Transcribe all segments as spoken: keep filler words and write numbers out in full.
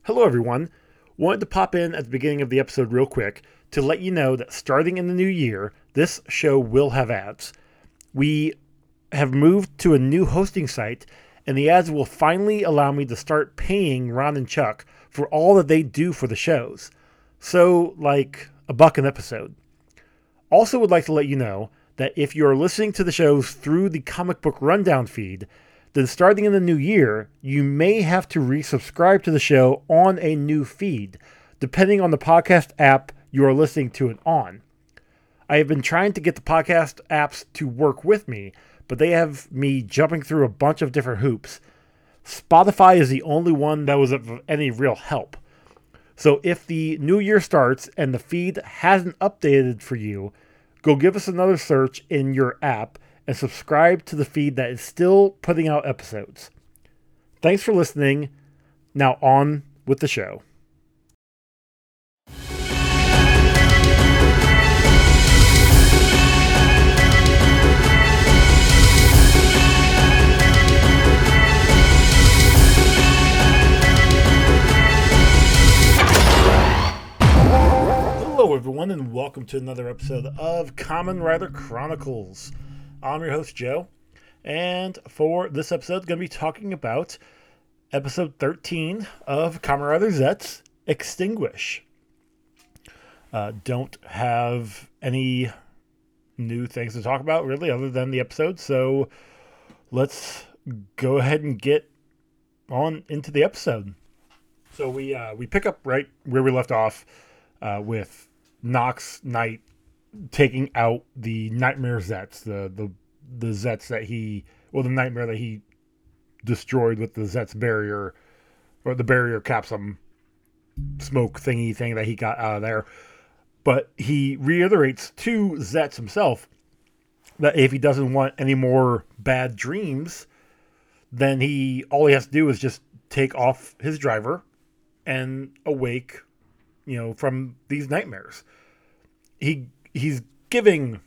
Hello, everyone. Wanted to pop in at the beginning of the episode real quick to let you know that starting in the new year, this show will have ads. We have moved to a new hosting site, and the ads will finally allow me to start paying Ron and Chuck for all that they do for the shows. So, like a buck an episode. Also would like to let you know that if you're listening to the shows through the Comic Book Rundown feed, then starting in the new year, you may have to resubscribe to the show on a new feed, depending on the podcast app you are listening to it on. I have been trying to get the podcast apps to work with me, but they have me jumping through a bunch of different hoops. Spotify is the only one that was of any real help. So if the new year starts and the feed hasn't updated for you, go give us another search in your app and subscribe to the feed that is still putting out episodes. Thanks for listening. Now on with the show. Hello, everyone, and welcome to another episode of Kamen Rider Chronicles. I'm your host, Joe, and for this episode, I'm going to be talking about episode thirteen of Kamen Rider Zets, Extinguish. Uh, don't have any new things to talk about, really, other than the episode, so let's go ahead and get on into the episode. So we uh, we pick up right where we left off uh, with Nox Knight taking out the Nightmare Zets, the, the the Zets that he, well, the Nightmare that he destroyed with the Zets barrier, or the barrier capsum smoke thingy thing that he got out of there. But he reiterates to Zets himself that if he doesn't want any more bad dreams, then he, all he has to do is just take off his driver and awake, you know, from these nightmares. He he's giving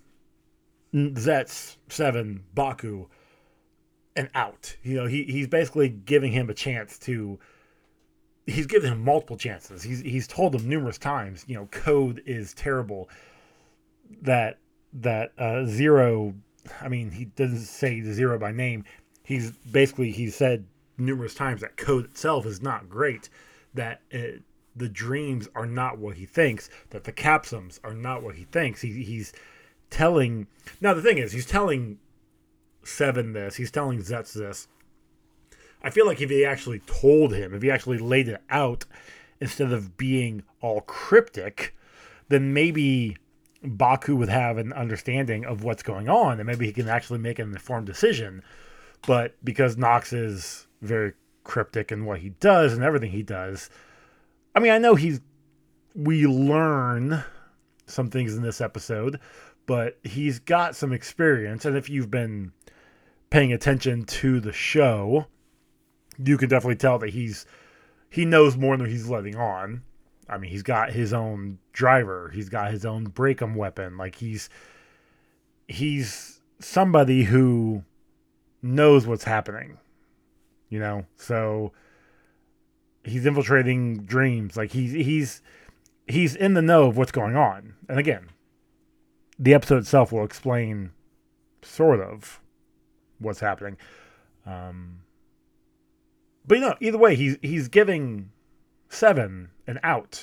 Zets seven Baku an out. You know, he he's basically giving him a chance to. He's given him multiple chances. He's he's told him numerous times. You know, code is terrible. That that uh, Zero. I mean, he doesn't say Zero by name. He's basically he said numerous times that code itself is not great. That. It, the dreams are not what he thinks, that the capsums are not what he thinks. He, he's telling... Now, the thing is, he's telling Seven this. He's telling Zets this. I feel like if he actually told him, if he actually laid it out, instead of being all cryptic, then maybe Baku would have an understanding of what's going on, and maybe he can actually make an informed decision. But because Nox is very cryptic in what he does and everything he does... I mean, I know he's, we learn some things in this episode, but he's got some experience. And if you've been paying attention to the show, you can definitely tell that he's, he knows more than he's letting on. I mean, he's got his own driver. He's got his own break-em weapon. Like he's, he's somebody who knows what's happening, you know? So he's infiltrating dreams. Like he's he's he's in the know of what's going on. And again, the episode itself will explain sort of what's happening. Um, but you know, either way, he's he's giving Seven an out.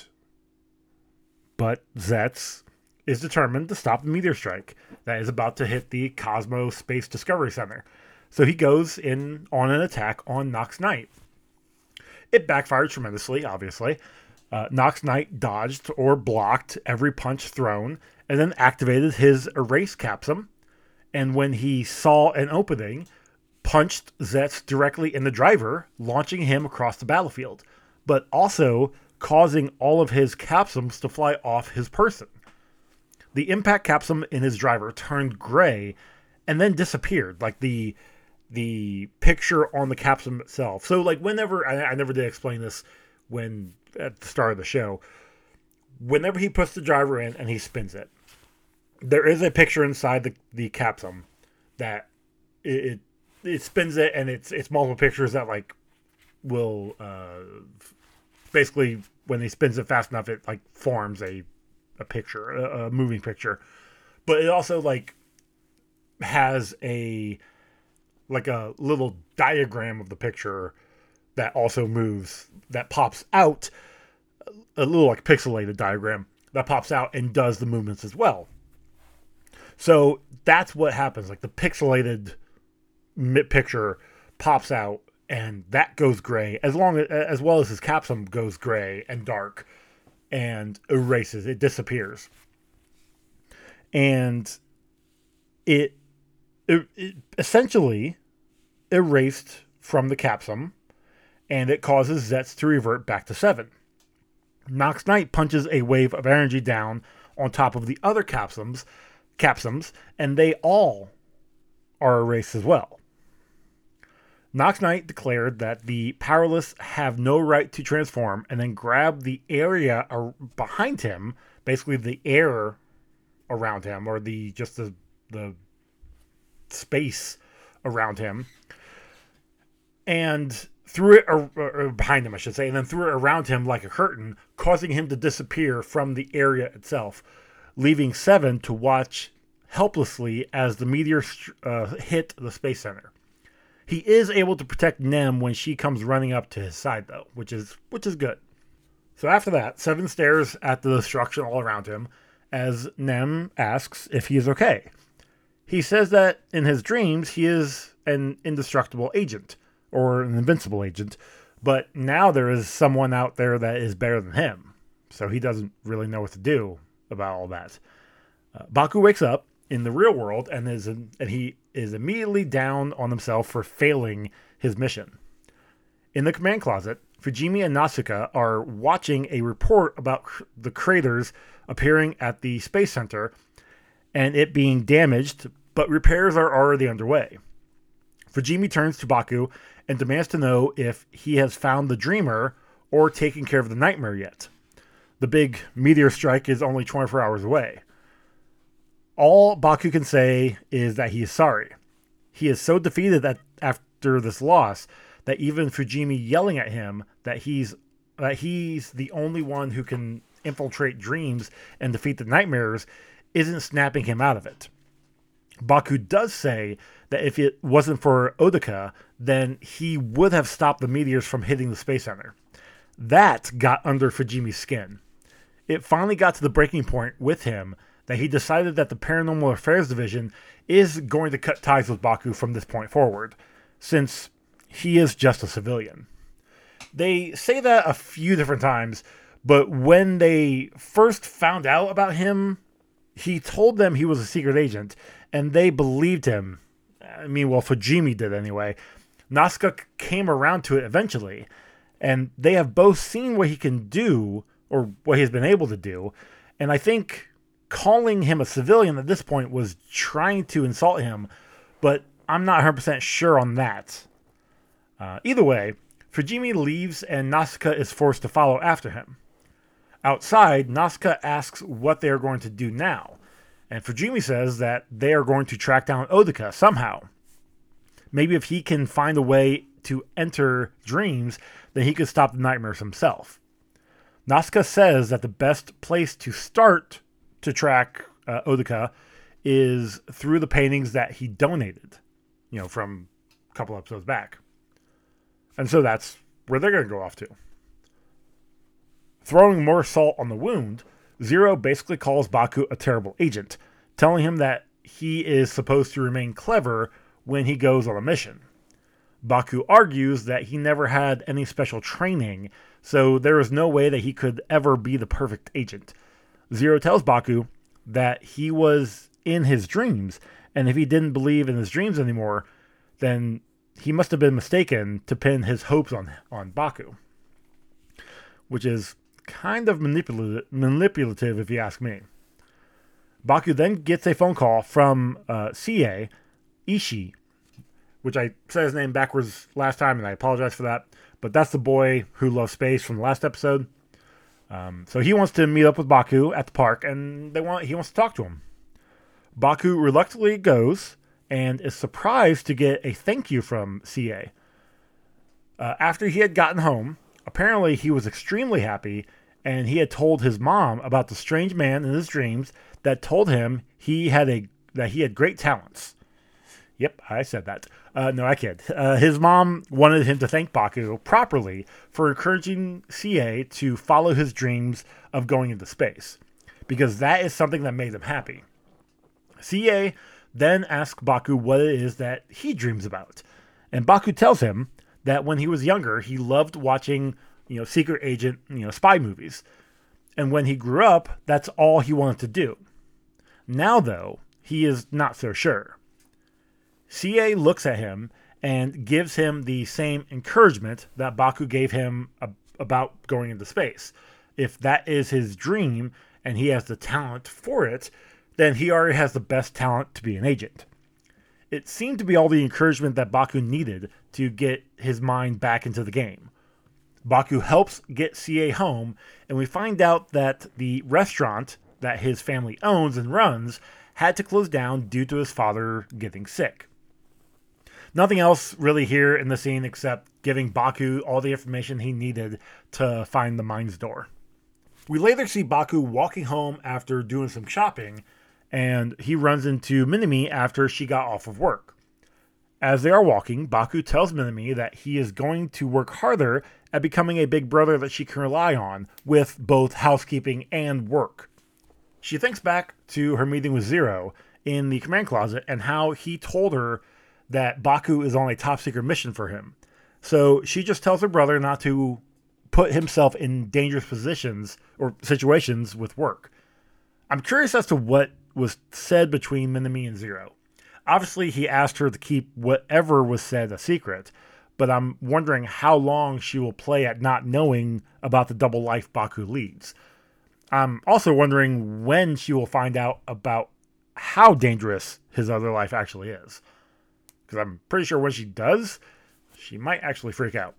But Zets is determined to stop the meteor strike that is about to hit the Cosmo Space Discovery Center. So he goes in on an attack on Nox Knight. It backfired tremendously, obviously. Uh, Nox Knight dodged or blocked every punch thrown and then activated his erase capsum. And when he saw an opening, punched Zets directly in the driver, launching him across the battlefield, but also causing all of his capsums to fly off his person. The impact capsum in his driver turned gray and then disappeared, like the... the picture on the capsule itself. So like whenever, I, I never did explain this when at the start of the show, whenever he puts the driver in and he spins it, there is a picture inside the, the capsule that it, it, it spins it and it's, it's multiple pictures that like will uh, basically, when he spins it fast enough, it like forms a a picture, a, a moving picture. But it also like has a like a little diagram of the picture that also moves, that pops out, a little like pixelated diagram that pops out and does the movements as well. So that's what happens. Like the pixelated picture pops out, and that goes gray, as long as, as well as his capsule goes gray and dark and erases. It disappears, and it, it, it essentially erased from the capsule, and it causes Zetz to revert back to seven. Nox Knight punches a wave of energy down on top of the other capsules, capsules, and they all are erased as well. Nox Knight declared that the powerless have no right to transform, and then grabbed the area behind him, basically the air around him, or the just the the space around him, and threw it or, or behind him, I should say, and then threw it around him like a curtain, causing him to disappear from the area itself, leaving Seven to watch helplessly as the meteor uh, hit the Space Center. He is able to protect Nem when she comes running up to his side, though, which is which is good. So after that, Seven stares at the destruction all around him as Nem asks if he is okay. He says that in his dreams he is an indestructible agent, or an invincible agent, but now there is someone out there that is better than him, so he doesn't really know what to do about all that. Uh, Baku wakes up in the real world and is in, and he is immediately down on himself for failing his mission. In the command closet, Fujimi and Nausicaa are watching a report about cr- the craters appearing at the Space Center and it being damaged, but repairs are already underway. Fujimi turns to Baku and demands to know if he has found the Dreamer or taken care of the Nightmare yet. The big meteor strike is only twenty-four hours away. All Baku can say is that he is sorry. He is so defeated that after this loss that even Fujimi yelling at him that he's that he's the only one who can infiltrate dreams and defeat the nightmares isn't snapping him out of it. Baku does say that if it wasn't for Odaka, then he would have stopped the meteors from hitting the Space Center. That got under Fujimi's skin. It finally got to the breaking point with him that he decided that the Paranormal Affairs Division is going to cut ties with Baku from this point forward, since he is just a civilian. They say that a few different times, but when they first found out about him, he told them he was a secret agent, and they believed him. I mean, well, Fujimi did anyway. Nausicaa came around to it eventually, and they have both seen what he can do, or what he's been able to do, and I think calling him a civilian at this point was trying to insult him, but I'm not one hundred percent sure on that. Uh, either way, Fujimi leaves and Nausicaa is forced to follow after him. Outside, Nausicaa asks what they are going to do now, and Fujimi says that they are going to track down Odaka somehow. Maybe if he can find a way to enter dreams, then he could stop the nightmares himself. Nausicaa says that the best place to start to track uh, Odaka is through the paintings that he donated, you know, from a couple episodes back. And so that's where they're going to go off to. Throwing more salt on the wound, Zero basically calls Baku a terrible agent, telling him that he is supposed to remain clever when he goes on a mission. Baku argues that he never had any special training, so there is no way that he could ever be the perfect agent. Zero tells Baku that he was in his dreams, and if he didn't believe in his dreams anymore, then he must have been mistaken to pin his hopes on, on Baku. Which is kind of manipulative, manipulative if you ask me. Baku then gets a phone call from uh, C A, Ishii, which I said his name backwards last time, and I apologize for that, but that's the boy who loves space from the last episode. Um, so he wants to meet up with Baku at the park, and they want he wants to talk to him. Baku reluctantly goes, and is surprised to get a thank you from C A. Uh, after he had gotten home, Apparently, he was extremely happy, and he had told his mom about the strange man in his dreams that told him he had a that he had great talents. Yep, I said that. Uh, no, I kid. Uh, his mom wanted him to thank Baku properly for encouraging C A to follow his dreams of going into space, because that is something that made him happy. C A then asks Baku what it is that he dreams about, and Baku tells him that when he was younger, he loved watching, you know, secret agent, you know, spy movies, and when he grew up, that's all he wanted to do. Now, though, he is not so sure. C A looks at him and gives him the same encouragement that Baku gave him ab- about going into space. If that is his dream and he has the talent for it, then he already has the best talent to be an agent. It seemed to be all the encouragement that Baku needed to get his mind back into the game. Baku helps get C A home, and we find out that the restaurant that his family owns and runs had to close down due to his father getting sick. Nothing else really here in the scene except giving Baku all the information he needed to find the mine's door. We later see Baku walking home after doing some shopping, and he runs into Minami after she got off of work. As they are walking, Baku tells Minami that he is going to work harder at becoming a big brother that she can rely on with both housekeeping and work. She thinks back to her meeting with Zero in the command closet and how he told her that Baku is on a top secret mission for him. So she just tells her brother not to put himself in dangerous positions or situations with work. I'm curious as to what was said between Minami and Zero. Obviously, he asked her to keep whatever was said a secret, but I'm wondering how long she will play at not knowing about the double life Baku leads. I'm also wondering when she will find out about how dangerous his other life actually is. Because I'm pretty sure when she does, she might actually freak out.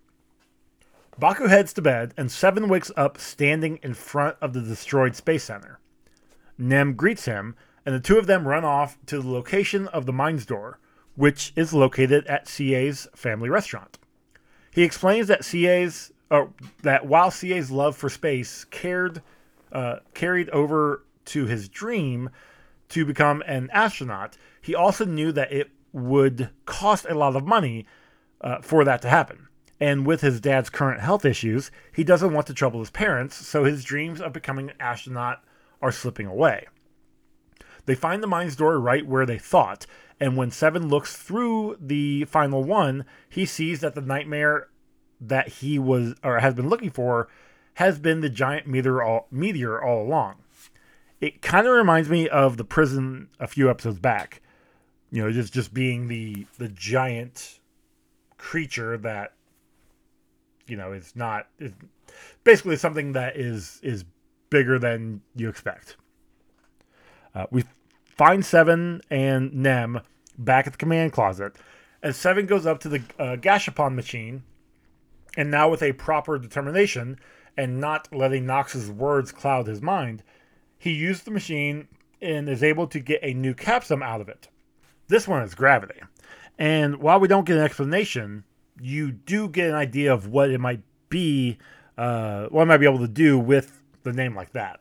Baku heads to bed, and Seven wakes up standing in front of the destroyed Space Center. Nem greets him, and the two of them run off to the location of the mine's door, which is located at C A's family restaurant. He explains that C A's uh, that while C A's love for space cared uh, carried over to his dream to become an astronaut, he also knew that it would cost a lot of money uh, for that to happen. And with his dad's current health issues, he doesn't want to trouble his parents, so his dreams of becoming an astronaut are slipping away. They find the mine's door right where they thought, and when Seven looks through the final one, he sees that the nightmare that he was or has been looking for has been the giant meteor all, meteor all along. It kind of reminds me of the prison a few episodes back. You know, just, just being the the giant creature that, you know, is not is basically something that is is bigger than you expect. Uh, we find Seven and Nem back at the command closet, as Seven goes up to the uh, Gashapon machine, and now with a proper determination and not letting Nox's words cloud his mind, he used the machine and is able to get a new capsule out of it. This one is gravity. And while we don't get an explanation, you do get an idea of what it might be, uh, what it might be able to do with the name like that.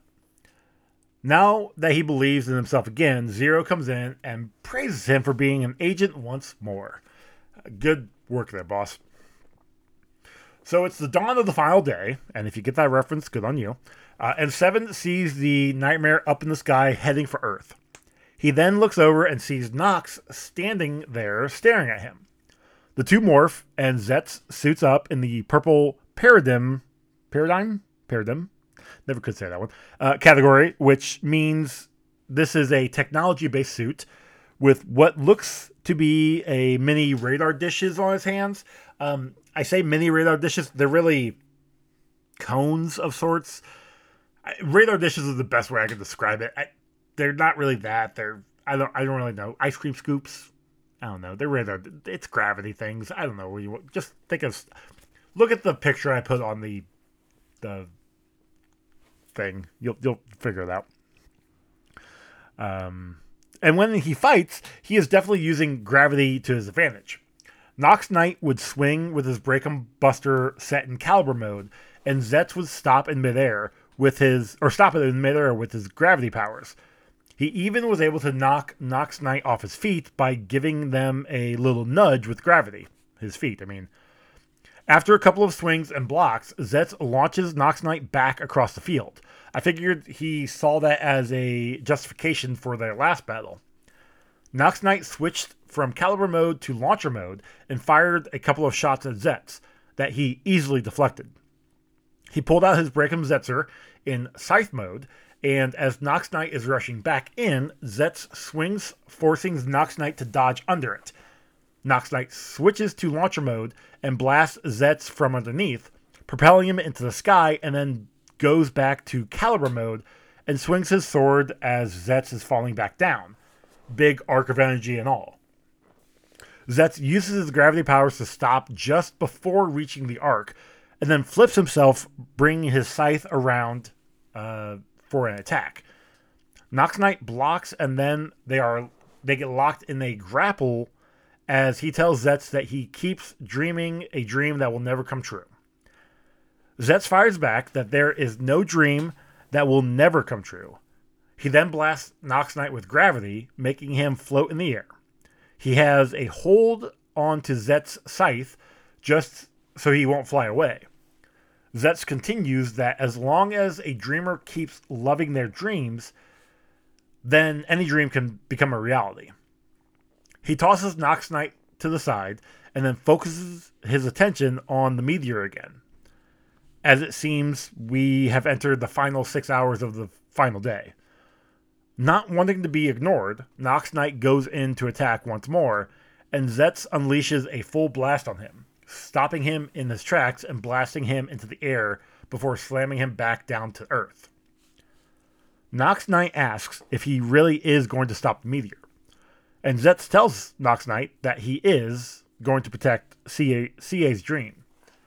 Now that he believes in himself again, Zero comes in and praises him for being an agent once more. Good work there, boss. So it's the dawn of the final day, and if you get that reference, good on you. Uh, and Seven sees the nightmare up in the sky heading for Earth. He then looks over and sees Nox standing there staring at him. The two morph, and Zetz suits up in the purple paradigm, paradigm? Paradigm? Never could say that one. Uh, category, which means this is a technology-based suit with what looks to be a mini radar dishes on his hands. Um, I say mini radar dishes. They're really cones of sorts. I, radar dishes is the best way I can describe it. I, they're not really that. They're I don't I don't really know. Ice cream scoops. I don't know. They're radar. It's gravity things. I don't know. What you just think of. Look at the picture I put on the the thing. You'll you'll figure it out. Um, and when he fights, he is definitely using gravity to his advantage. Nox Knight would swing with his Breakum Buster set in caliber mode, and Zetz would stop in midair with his, or stop it in midair with his gravity powers. He even was able to knock Nox Knight off his feet by giving them a little nudge with gravity. His feet, I mean. After a couple of swings and blocks, Zetz launches Nox Knight back across the field. I figured he saw that as a justification for their last battle. Nox Knight switched from caliber mode to launcher mode and fired a couple of shots at Zetz that he easily deflected. He pulled out his Breakum Zetzer in scythe mode, and as Nox Knight is rushing back in, Zetz swings, forcing Nox Knight to dodge under it. Nox Knight switches to launcher mode and blasts Zetz from underneath, propelling him into the sky, and then goes back to caliber mode and swings his sword as Zetz is falling back down. Big arc of energy and all. Zetz uses his gravity powers to stop just before reaching the arc, and then flips himself, bringing his scythe around uh, for an attack. Nox Knight blocks, and then they are they get locked in a grapple as he tells Zetz that he keeps dreaming a dream that will never come true. Zetz fires back that there is no dream that will never come true. He then blasts Nox Knight with gravity, making him float in the air. He has a hold onto Zetz's scythe just so he won't fly away. Zetz continues that as long as a dreamer keeps loving their dreams, then any dream can become a reality. He tosses Nox Knight to the side and then focuses his attention on the meteor again. As it seems, we have entered the final six hours of the final day. Not wanting to be ignored, Nox Knight goes in to attack once more, and Zetz unleashes a full blast on him, stopping him in his tracks and blasting him into the air before slamming him back down to Earth. Nox Knight asks if he really is going to stop the meteor, and Zetz tells Nox Knight that he is going to protect C A, C A's dream.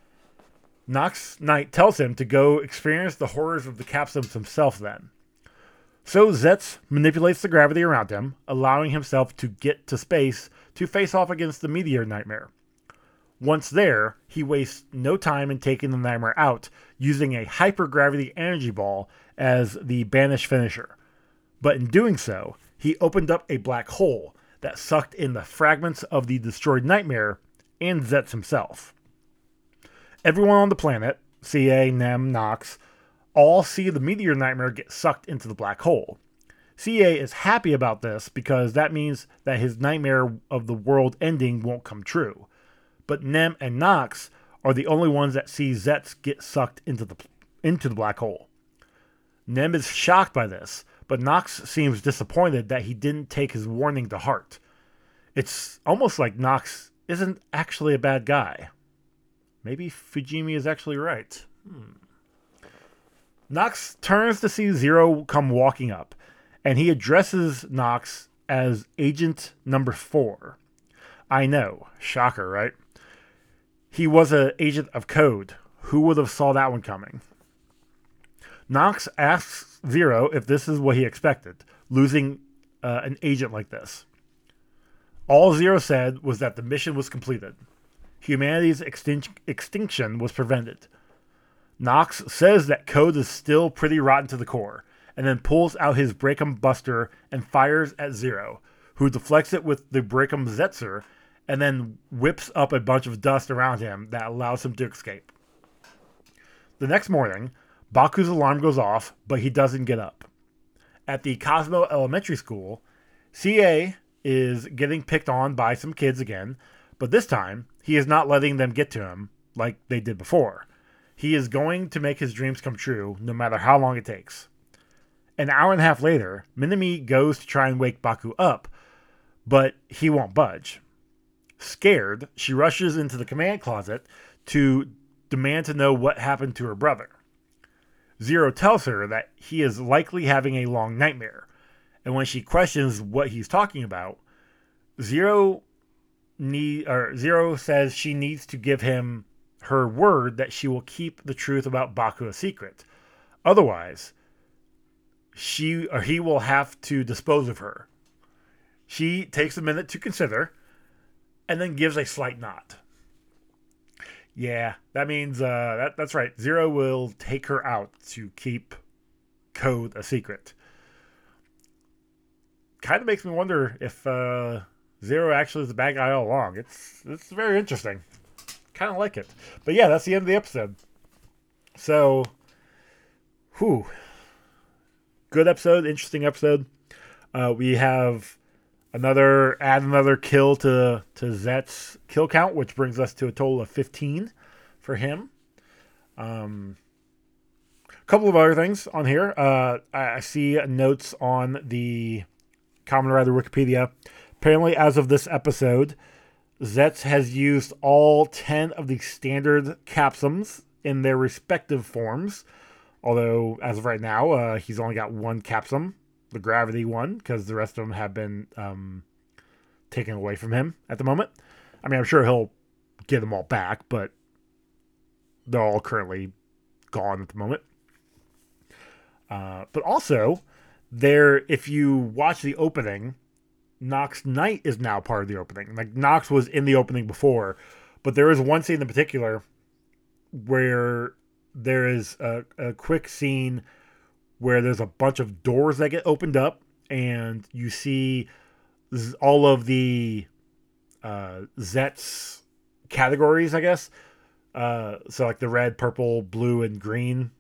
Nox Knight tells him to go experience the horrors of the capsules himself then. So Zetz manipulates the gravity around him, allowing himself to get to space to face off against the meteor nightmare. Once there, he wastes no time in taking the nightmare out, using a hypergravity energy ball as the banish finisher. But in doing so, he opened up a black hole that sucked in the fragments of the destroyed nightmare and Zetz himself. Everyone on the planet, C A, Nem, Nox, all see the meteor nightmare get sucked into the black hole. C A is happy about this because that means that his nightmare of the world ending won't come true. But Nem and Nox are the only ones that see Zetz get sucked into the into the black hole. Nem is shocked by this, but Nox seems disappointed that he didn't take his warning to heart. It's almost like Nox isn't actually a bad guy. Maybe Fujimi is actually right. Hmm. Nox turns to see Zero come walking up, and he addresses Nox as Agent Number Four. I know, shocker, right? He was an agent of code. Who would have saw that one coming? Nox asks Zero if this is what he expected, losing uh, an agent like this. All Zero said was that the mission was completed. Humanity's extin- extinction was prevented. Nox says that Code is still pretty rotten to the core, and then pulls out his Breakum Buster and fires at Zero, who deflects it with the Breakum Zetzer, and then whips up a bunch of dust around him that allows him to escape. The next morning, Baku's alarm goes off, but he doesn't get up. At the Cosmo Elementary School, C A is getting picked on by some kids again, but this time, he is not letting them get to him like they did before. He is going to make his dreams come true, no matter how long it takes. An hour and a half later, Minami goes to try and wake Baku up, but he won't budge. Scared, she rushes into the command closet to demand to know what happened to her brother. Zero tells her that he is likely having a long nightmare, and when she questions what he's talking about, Zero need or Zero says she needs to give him her word that she will keep the truth about Baku a secret. Otherwise, she or he will have to dispose of her. She takes a minute to consider, and then gives a slight nod. Yeah, that means uh, that that's right. Zero will take her out to keep Code a secret. Kind of makes me wonder if uh, Zero actually is the bad guy all along. It's it's very interesting. Kind of like it. But yeah, that's the end of the episode. So, whew. Good episode, interesting episode. Uh, we have another, add another kill to, to Zet's kill count, which brings us to a total of fifteen for him. Um, a couple of other things on here. Uh, I, I see notes on the Kamen Rider Wikipedia. Apparently, as of this episode, Zets has used all ten of the standard capsums in their respective forms. Although, as of right now, uh, he's only got one capsum, the gravity one, because the rest of them have been um, taken away from him at the moment. I mean, I'm sure he'll get them all back, but they're all currently gone at the moment. Uh, but also, there, if you watch the opening, Nox Knight is now part of the opening. Like, Nox was in the opening before, but there is one scene in particular where there is a, a quick scene where there's a bunch of doors that get opened up, and you see all of the uh, Zets categories, I guess. Uh, so like the red, purple, blue, and green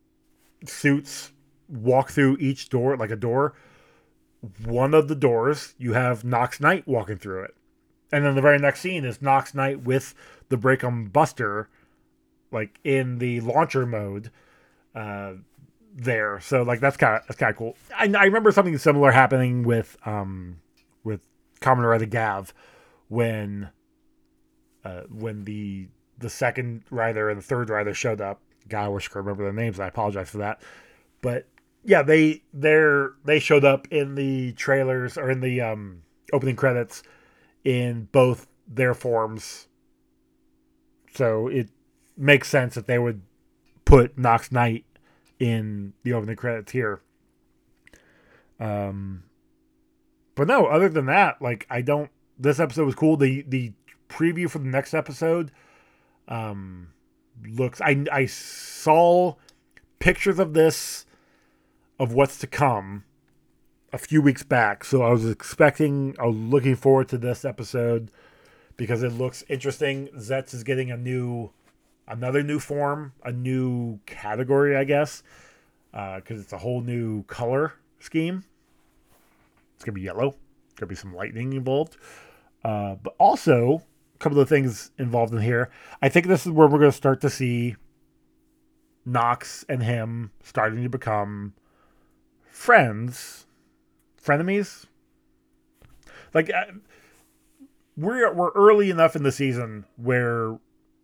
suits walk through each door, like a door. One of the doors, you have Nox Knight walking through it. And then the very next scene is Nox Knight with the Breakum Buster, like in the launcher mode, uh, there. So like that's kind of that's kind of cool. I, I remember something similar happening with um with Kamen Rider Gav when uh when the the second rider and the third rider showed up. God, I wish I could remember their names. I apologize for that. But yeah, they they're they showed up in the trailers or in the um opening credits in both their forms. So it makes sense that they would put Nox Knight in the opening credits here. Um, but no, other than that, like I don't. This episode was cool. The the preview for the next episode um, looks. I I saw pictures of this of what's to come a few weeks back, so I was expecting. I was looking forward to this episode because it looks interesting. Zets is getting a new. Another new form, a new category, I guess, because uh, it's a whole new color scheme. It's going to be yellow. There's going to be some lightning involved. Uh, but also, a couple of things involved in here. I think this is where we're going to start to see Nox and him starting to become friends. Frenemies? Like, uh, we're, we're early enough in the season where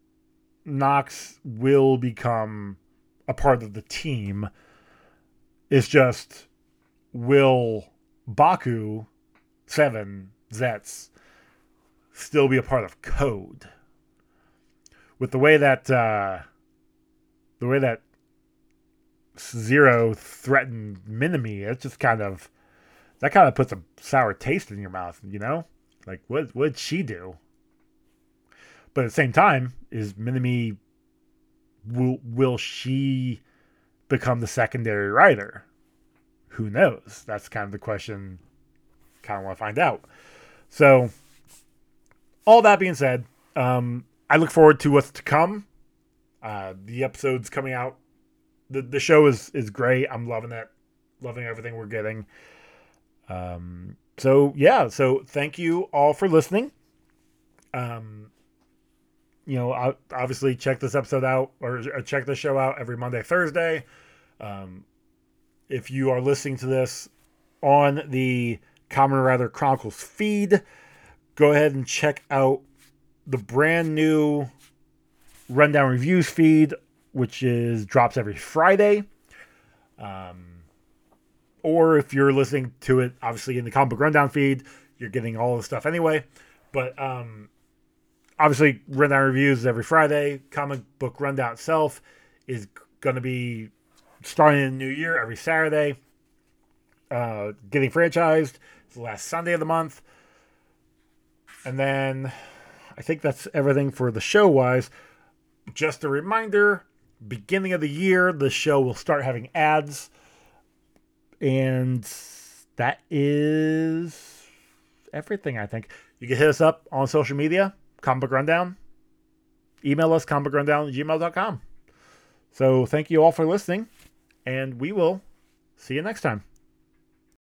Nox will become a part of the team. It's just, will Baku, Seven, Zets still be a part of Code? With the way that uh, the way that Zero threatened Minami, it's just kind of that kind of puts a sour taste in your mouth, you know? Like, what what did she do? But at the same time, is Minami, will, will she become the secondary rider? Who knows? That's kind of the question I kind of want to find out. So, all that being said, um, I look forward to what's to come. Uh, the episode's coming out. The the show is, is great. I'm loving it. Loving everything we're getting. Um, so, yeah. So, thank you all for listening. Um... You know, obviously check this episode out or check the show out every Monday, Thursday. Um, if you are listening to this on the Kamen Rider Chronicles feed, go ahead and check out the brand new Rundown Reviews feed, which is drops every Friday. Um, or if you're listening to it, obviously in the Comic Book Rundown feed, you're getting all the stuff anyway. But um, obviously, Rundown Reviews every Friday. Comic Book Rundown itself is going to be starting in the new year every Saturday. Uh, getting franchised. It's the last Sunday of the month. And then I think that's everything for the show-wise. Just a reminder, beginning of the year, the show will start having ads. And that is everything, I think. You can hit us up on social media, Comic Book Rundown. Email us, comicbookrundown at gmail dot com. So thank you all for listening, and we will see you next time.